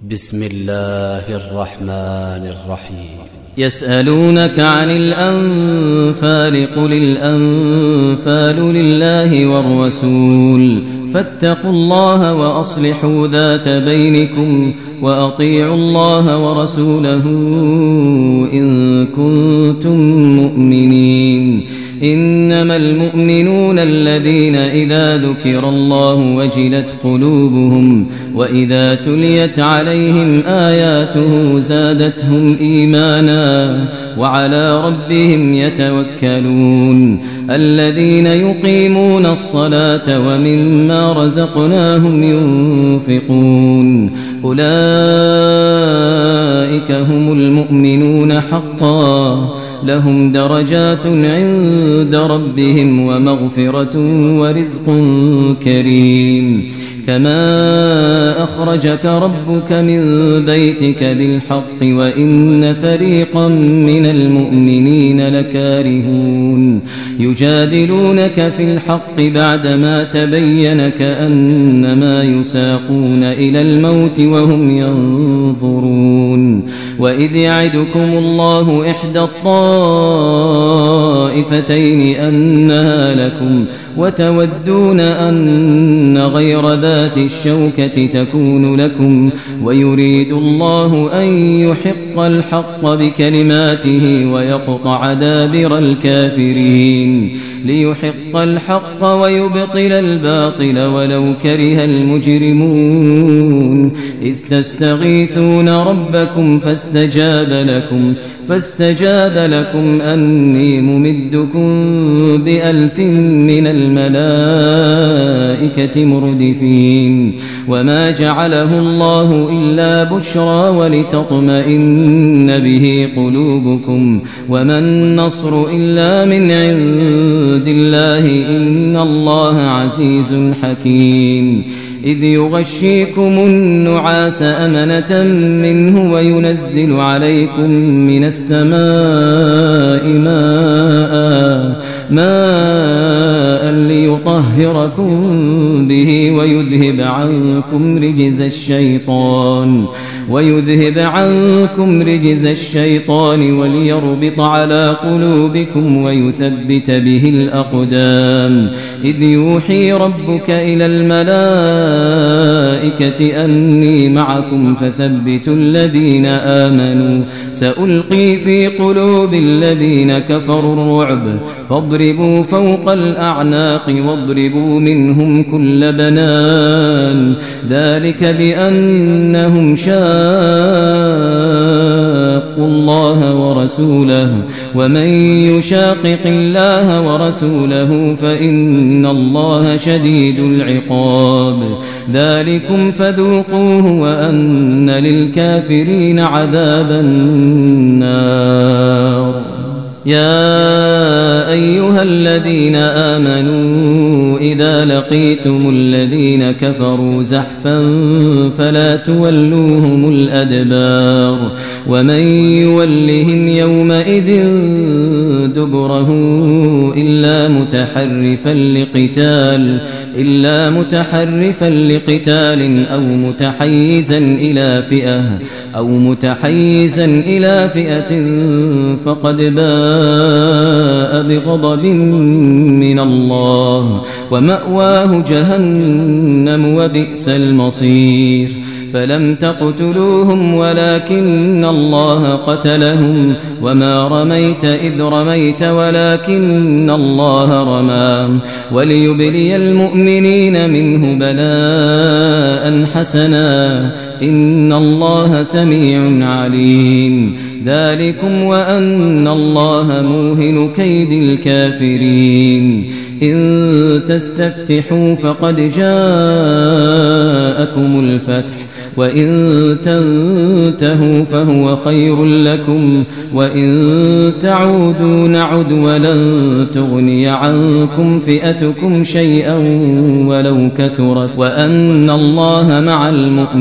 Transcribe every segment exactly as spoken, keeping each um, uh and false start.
بسم الله الرحمن الرحيم. يسألونك عن الأنفال قل الأنفال لله والرسول فاتقوا الله وأصلحوا ذات بينكم وأطيعوا الله ورسوله إن كنتم مؤمنين. إنما المؤمنون الذين إذا ذكر الله وجلت قلوبهم وإذا تليت عليهم آياته زادتهم إيمانا وعلى ربهم يتوكلون. الذين يقيمون الصلاة ومما رزقناهم ينفقون أولئك هم المؤمنون حقا لهم درجات عند ربهم ومغفرة ورزق كريم. كما أخرجك ربك من بيتك بالحق وإن فريقا من المؤمنين لكارهون يجادلونك في الحق بعدما تبين كأنما يساقون إلى الموت وهم ينظرون. وإذ يعدكم الله إحدى الطائفتين أنها لكم وتودون أن غير ذات الشوكة تكون لكم ويريد الله أن يحق الحق بكلماته ويقطع دابر الكافرين ليحق الحق ويبطل الباطل ولو كره المجرمون. إذ تستغيثون ربكم فاستجاب لكم فاستجاب لكم أني ممدكم بألف من الملائكة مردفين. وما جعله الله إلا بشرى ولتطمئن به قلوبكم وما النصر إلا من عند الله إن الله عزيز حكيم. إذ يغشيكم النعاس أمنة منه وينزل عليكم من السماء ماء ماء ليطهركم به ويذهب عنكم رجز الشيطان ويذهب عنكم رجز الشيطان وليربط على قلوبكم ويثبت به الأقدام. إذ يوحي ربك إلى الملائكة أني معكم فثبتوا الذين آمنوا سألقي في قلوب الذين كفروا الرعب فاضربوا فوق الأعناق واضربوا منهم كل بنان ذلك بأنهم شاقوا الله ورسوله ومن يشاقق الله ورسوله فإن الله شديد العقاب. ذلكم فذوقوه وأن للكافرين عذاب النار. يا أيها الذين آمنوا إذا لقيتم الذين كفروا زحفا فلا تولوهم الأدبار ومن يولهم يومئذ دبره إلا متحرفا لقتال إلا متحرفا لقتال أو متحيزا إلى فئة أو متحيزا إلى فئة فقد باء بغضب من الله ومأواه جهنم وبئس المصير. فلم تقتلوهم ولكن الله قتلهم وما رميت إذ رميت ولكن الله رمى وليبلي المؤمنين منه بلاء حسنا إن الله سميع عليم. ذلكم وأن الله موهن كيد الكافرين. إن تستفتحوا فقد جاءكم الفتح وإن تنتهوا فهو خير لكم وإن تعودوا نعد ولن تغني عنكم فئتكم شيئا ولو كثرت وأن الله مع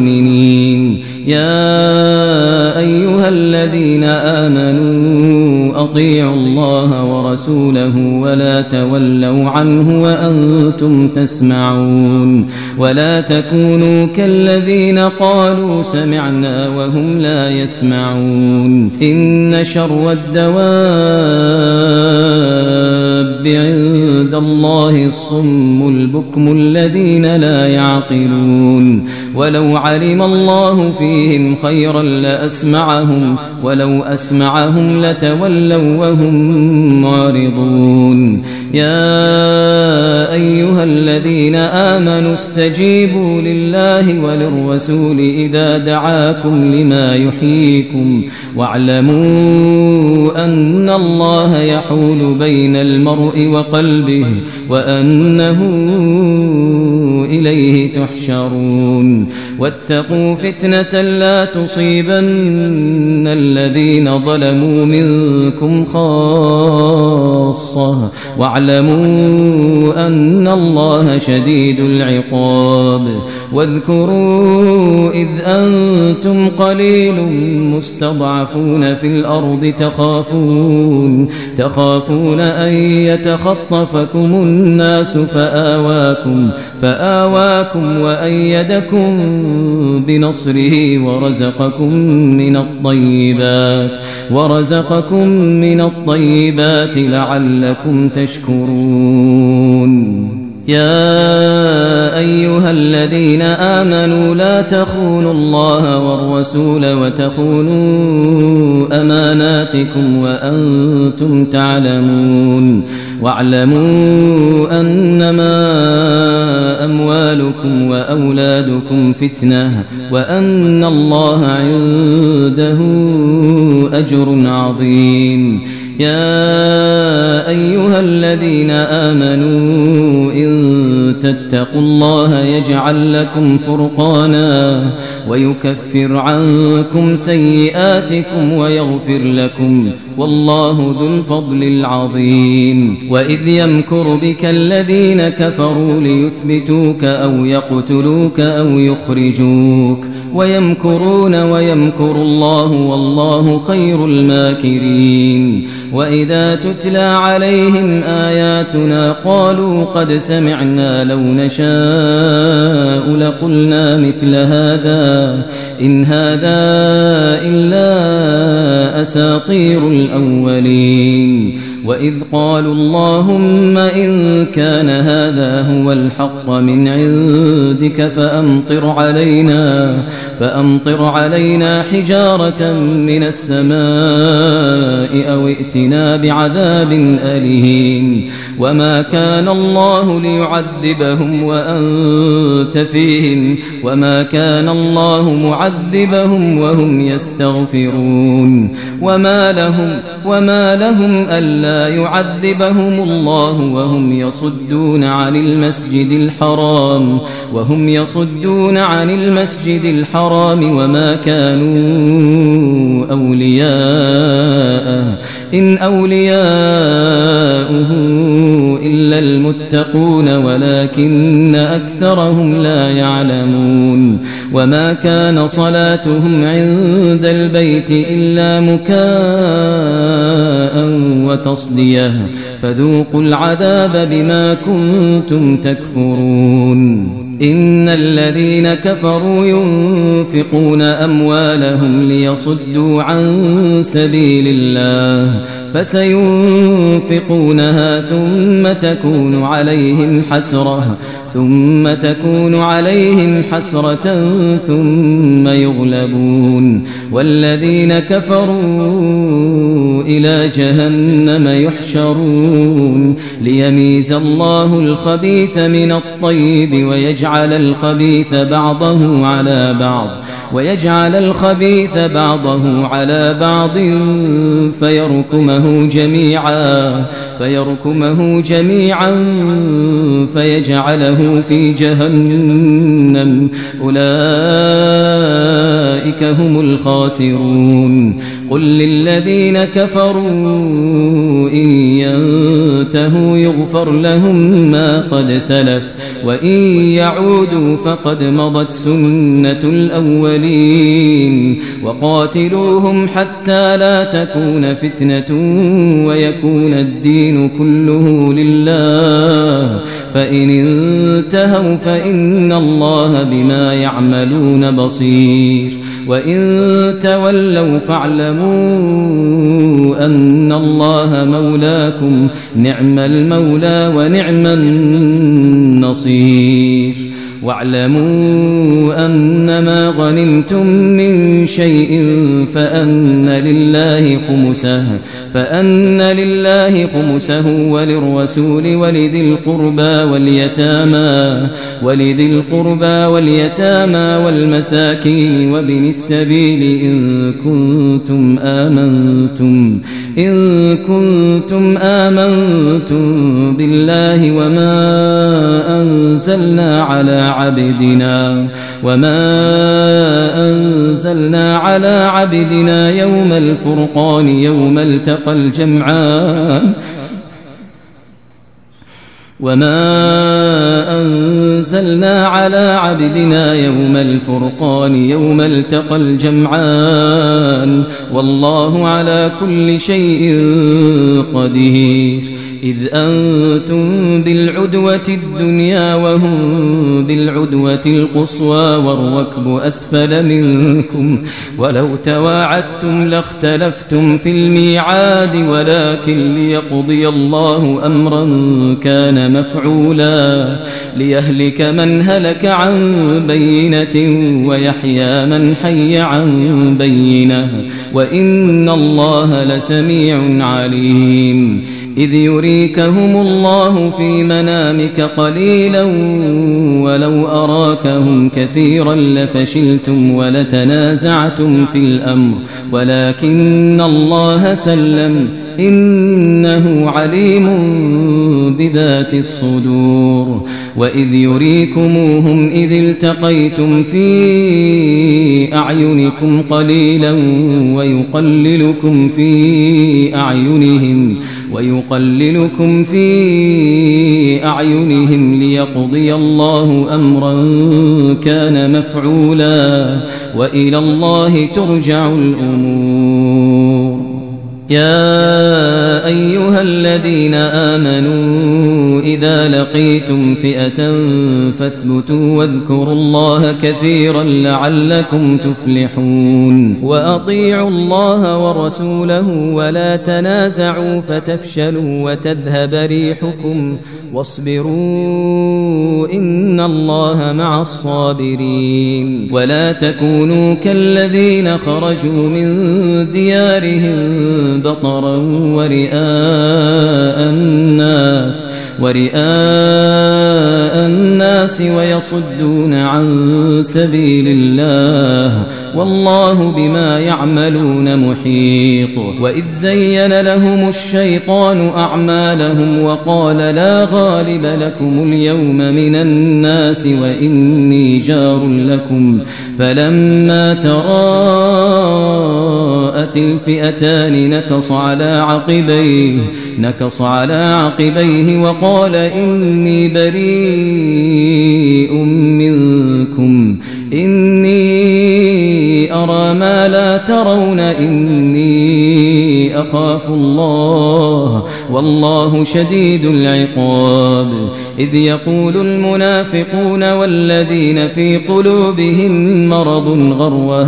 المؤمنين. يا أيها الذين آمنوا أطيعوا الله ورسوله ولا تولوا عنه وأنتم تسمعون ولا تكونوا كالذين قالوا سمعنا وهم لا يسمعون إن شر الدواب عند الله الصم البكم الذين لا يعقلون ولو علم الله فيهم خيرا لأسمعهم ولو أسمعهم لتولوا وهم معرضون يا أيها الذين آمنوا استجيبوا لله وللرسول إذا دعاكم لما يحييكم واعلموا أن الله يحول بين المرء وقلبه وأنه إليه تحشرون واتقوا فتنة لا تصيبن الذين ظلموا منكم خاصة واعلموا أن الله شديد العقاب واذكروا إذ أنتم قليل مستضعفون في الأرض تخافون تخافون أن يتخطفكم الناس فآواكم فآواكم وأيدكم بنصره ورزقكم من الطيبات ورزقكم من الطيبات لعلكم تشكرون يا أيها الذين آمنوا لا تخونوا الله والرسول وتخونوا أماناتكم وأنتم تعلمون واعلموا أنما أموالكم وأولادكم فتنة وأن الله عنده أجر عظيم يا أيها الذين آمنوا إن تتقوا الله يجعل لكم فرقانا ويكفر عنكم سيئاتكم ويغفر لكم والله ذو الفضل العظيم وإذ يمكر بك الذين كفروا ليثبتوك أو يقتلوك أو يخرجوك ويمكرون ويمكر الله والله خير الماكرين وإذا تتلى عليهم آياتنا قالوا قد سمعنا لو نشاء لقلنا مثل هذا إن هذا إلا أساطير الأولين وإذ قالوا اللهم إن كان هذا هو الحق من عندك فأمطر علينا فأمطر علينا حجارة من السماء أو ائتنا بعذاب أليم وما كان الله ليعذبهم وأنت فيهم وما كان الله معذبهم وهم يستغفرون وما لهم وما لهم ألا يعذبهم الله وهم يصدون عن المسجد الحرام وهم يصدون عن المسجد الحرام وما كانوا أولياءه إن أولياؤه إلا المتقون ولكن أكثرهم لا يعلمون وما كان صلاتهم عند البيت إلا مكاء وتصديه فذوقوا العذاب بما كنتم تكفرون إن الذين كفروا ينفقون أموالهم ليصدوا عن سبيل الله فسينفقونها ثم تكون عليهم حسرة ثم تكون عليهم حسرة ثم يغلبون والذين كفروا إلى جهنم يحشرون ليميز الله الخبيث من الطيب ويجعل الخبيث بعضه على بعض ويجعل الخبيث بعضه على بعض فيركمه جميعا فيركمه جميعا فيجعله له في جهنم أولئك هم الخاسرون قل للذين كفروا إن ينتهوا يغفر لهم ما قد سلف وإن يعودوا فقد مضت سنة الأولين وقاتلوهم حتى لا تكون فتنة ويكون الدين كله لله فإن انتهوا فإن الله بما يعملون بصير وإن تولوا فاعلموا أن الله مولاكم نعم المولى ونعم النصير واعلموا أنما غنمتم من شيء فأن لله خمسه فأن لله خمسه وللرسول ولذي القربى واليتامى ولذي القربى واليتامى والمساكين وابن السبيل إن كنتم آمنتم إن كنتم آمنتم بالله وما أنزلنا على عبدنا وما أنزلنا على عبدنا يوم الفرقان يوم التقى الجمعان وما أنزلنا على عبدنا يوم الفرقان يوم التقى الجمعان والله على كل شيء قدير إذ أنتم بالعدوة الدنيا وهم بالعدوة القصوى والركب أسفل منكم ولو تواعدتم لاختلفتم في الميعاد ولكن ليقضي الله أمرا كان مفعولا ليهلك من هلك عن بينة ويحيى من حي عن بينة وإن الله لسميع عليم إذ يريكهم الله في منامك قليلا ولو أراكهم كثيرا لفشلتم ولتنازعتم في الأمر ولكن الله سلم إنه عليم بذات الصدور وإذ يريكموهم إذ التقيتم في أعينكم قليلا ويقللكم في أعينهم ويقللكم في أعينهم ليقضي الله أمرا كان مفعولا وإلى الله ترجع الأمور يا أيها الذين آمنوا إذا لقيتم فئة فاثبتوا واذكروا الله كثيرا لعلكم تفلحون وأطيعوا الله ورسوله ولا تنازعوا فتفشلوا وتذهب ريحكم واصبروا إن الله مع الصابرين ولا تكونوا كالذين خرجوا من ديارهم بطرا ورئاء الناس ورئاء الناس ويصدون عن سبيل الله والله بما يعملون محيط وإذ زين لهم الشيطان أعمالهم وقال لا غالب لكم اليوم من الناس وإني جار لكم فلما تراءت الفئتان نكص على عقبيه نكص على عقبيه وقال إني بريء منكم إني أرى ما لا ترون إني أخاف الله والله شديد العقاب إذ يقول المنافقون والذين في قلوبهم مرض غر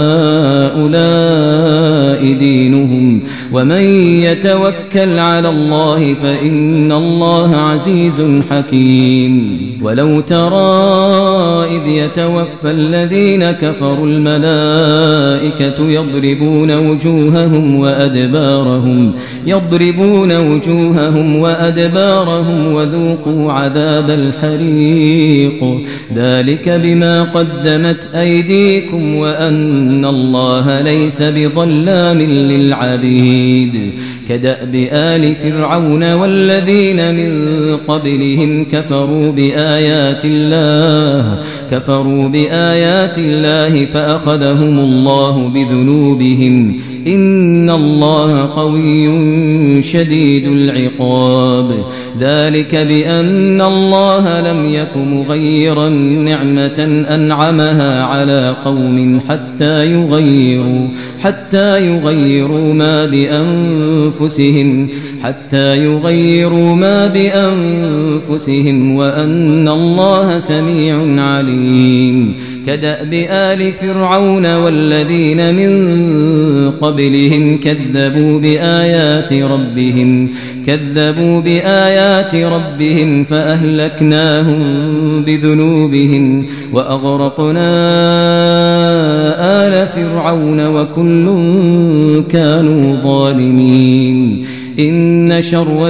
هؤلاء دينهم ومن يتوكل على الله فإن الله عزيز حكيم ولو ترى إذ يتوفى الذين كفروا الملائكة يضربون وجوههم وأدبارهم يضربون وجوههم وأدبارهم وذوقوا عذاب الحريق ذلك بما قدمت أيديكم وأن الله ليس بظلام للعبيد كدأب آل فرعون والذين من قبلهم كفروا بآيات الله كفروا بآيات الله فأخذهم الله بذنوبهم إن الله قوي شديد العقاب ذلك بأن الله لم يك مغيرا نعمة أنعمها على قوم حتى يغيروا حتى يغيروا ما بأنفسهم حتى يغيروا ما بأنفسهم وأن الله سميع عليم كدأب آل فرعون والذين من قبلهم كذبوا بآيات ربهم كذبوا بآيات ربهم فأهلكناهم بذنوبهم وأغرقنا آل فرعون وكل كانوا ظالمين إن شر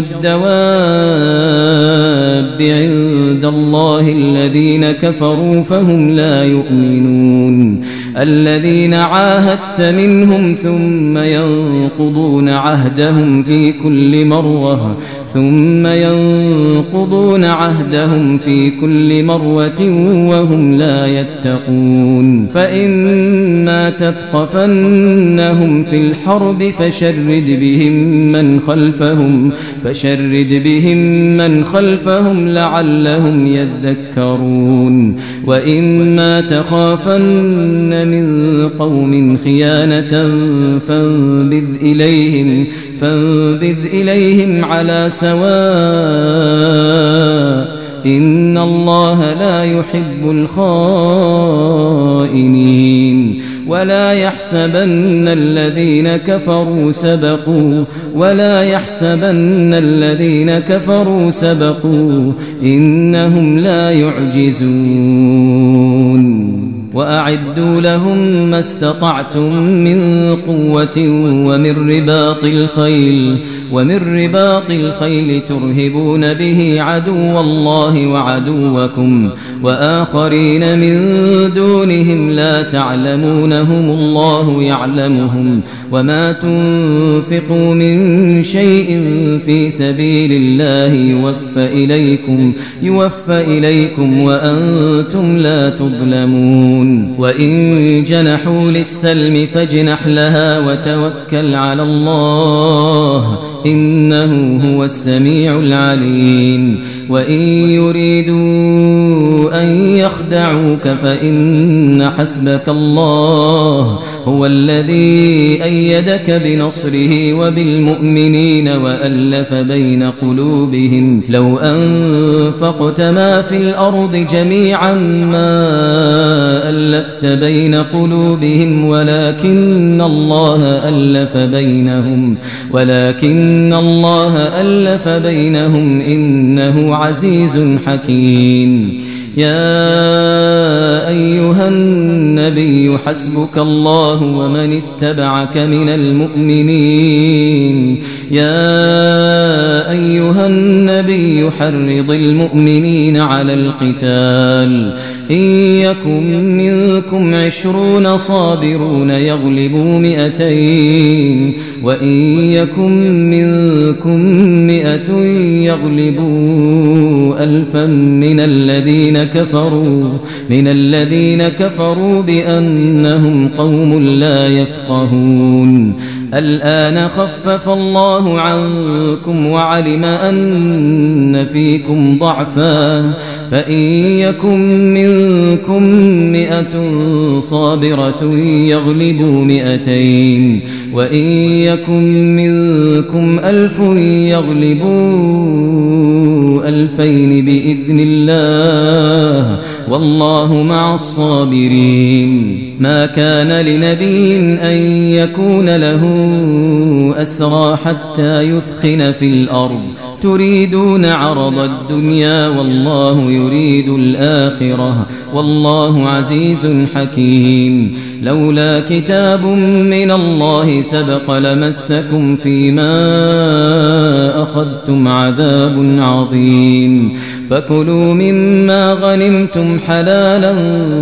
الدواب عند الله الذين كفروا فهم لا يؤمنون الذين عاهدت منهم ثم ينقضون عهدهم في كل مرة ثم ينقضون عهدهم في كل مرة وهم لا يتقون فإما تثقفنهم في الحرب فشرد بهم من خلفهم فشرد بهم من خلفهم لعلهم يذكرون وإما تخافن من قوم خيانة فانبذ إليهم فانبذ إليهم على سواء إن الله لا يحب الخائنين ولا يحسبن الذين كفروا سبقوا ولا يحسبن الذين كفروا سبقوا إنهم لا يعجزون وأعدوا لهم ما استطعتم من قوة ومن رباط الخيل ومن رباط الخيل ترهبون به عدو الله وعدوكم وآخرين من دونهم لا تعلمونهم الله يعلمهم وما تنفقوا من شيء في سبيل الله يوفى إليكم يوفى إليكم وأنتم لا تظلمون وإن جنحوا للسلم فاجنح لها وتوكل على الله إنه هو السميع العليم وإن يريدوا أن يخدعوك فإن حسبك الله هو الذي أيدك بنصره وبالمؤمنين وألف بين قلوبهم لو أنفقت ما في الأرض جميعا ما ألفت بين قلوبهم ولكن الله ألف بينهم ولكن الله ألف بينهم إنه عزيز حكيم يا أيها النبي حسبك الله ومن اتبعك من المؤمنين يا أيها النبي حرض المؤمنين على القتال إن يكن منكم عشرون صابرون يغلبوا مئتين وإن يكن منكم مئة يغلبوا ألفا من الذين كفروا من الذين كفروا بأنهم قوم لا يفقهون الآن خفف الله عنكم وعلم أن فيكم ضعفا فإن يكن منكم مئة صابرة يغلبوا مئتين وإن يكن منكم ألف يغلبوا ألفين بإذن الله والله مع الصابرين ما كان لنبي أن يكون له أسرى حتى يثخن في الأرض تريدون عرض الدنيا والله يريد الآخرة والله عزيز حكيم لولا كتاب من الله سبق لمسكم فيما أخذتم عذاب عظيم فكلوا مما غنمتم حلالا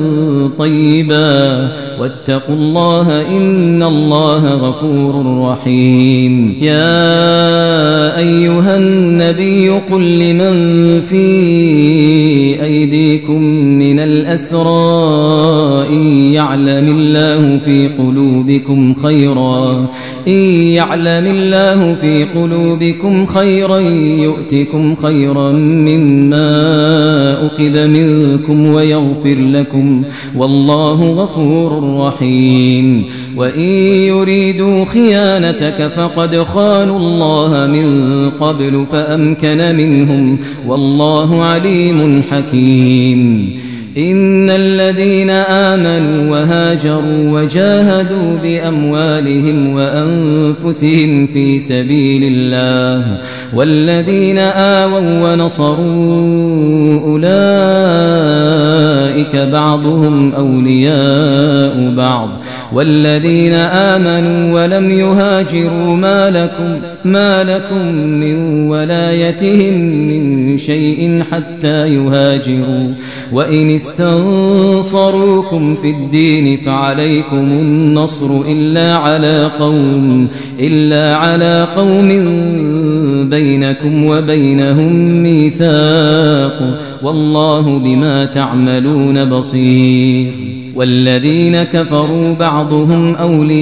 طيبا واتقوا الله إن الله غفور رحيم. يا أيها النبي قل لمن في أيديكم من الأسرى إن يعلم الله في قلوبكم خيرا إن يعلم الله في قلوبكم خيرا يؤتكم خيرا مما أخذ منكم ويغفر لكم والله غفور رحيم. وإن يريدوا خيانتك فقد خانوا الله من قبل فأمكن منهم والله عليم حكيم. إن الذين آمنوا وهاجروا وجاهدوا بأموالهم وأنفسهم في سبيل الله والذين آووا ونصروا أولئك بعضهم أولياء بعض والذين آمنوا ولم يهاجروا ما لكم, ما لكم من ولايتهم من شيء حتى يهاجروا وإن استنصروكم في الدين فعليكم النصر إلا على قوم إلا على قوم بينكم وبينهم ميثاق والله بما تعملون بصير. والذين كفروا بعضهم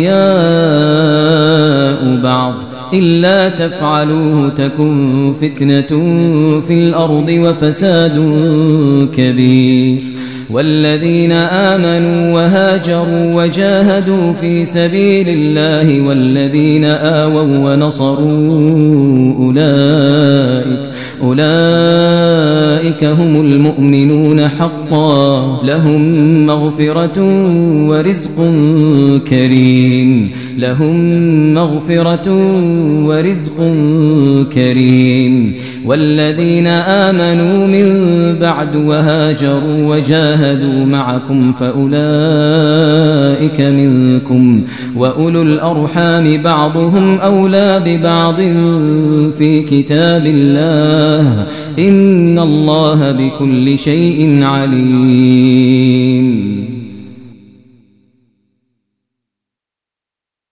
أولياء بعض إلا تفعلوه تكن فتنة في الأرض وفساد كبير. والذين آمنوا وهاجروا وجاهدوا في سبيل الله والذين آووا ونصروا أولئك أولئك هم المؤمنون حقا لهم مغفرة ورزق كريم لهم مغفرة ورزق كريم. والذين آمنوا من بعد وهاجروا وجاهدوا معكم فأولئك منكم وأولو الأرحام بعضهم أولى ببعض في كتاب الله إن الله بكل شيء عليم.